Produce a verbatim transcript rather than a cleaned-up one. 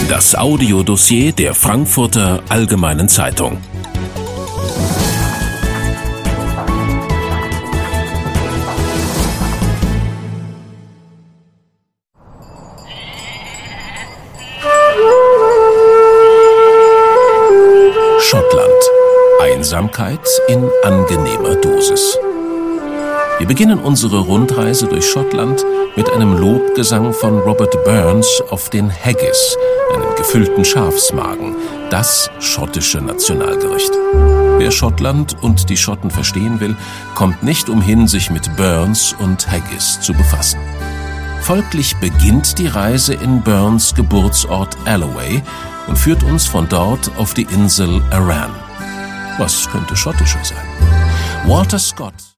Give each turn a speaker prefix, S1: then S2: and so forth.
S1: Das Audiodossier der Frankfurter Allgemeinen Zeitung. Schottland. Einsamkeit in angenehmer Dosis. Wir beginnen unsere Rundreise durch Schottland mit einem Lobgesang von Robert Burns auf den Haggis, einen gefüllten Schafsmagen, das schottische Nationalgericht. Wer Schottland und die Schotten verstehen will, kommt nicht umhin, sich mit Burns und Haggis zu befassen. Folglich beginnt die Reise in Burns Geburtsort Alloway und führt uns von dort auf die Insel Arran. Was könnte schottischer sein? Walter Scott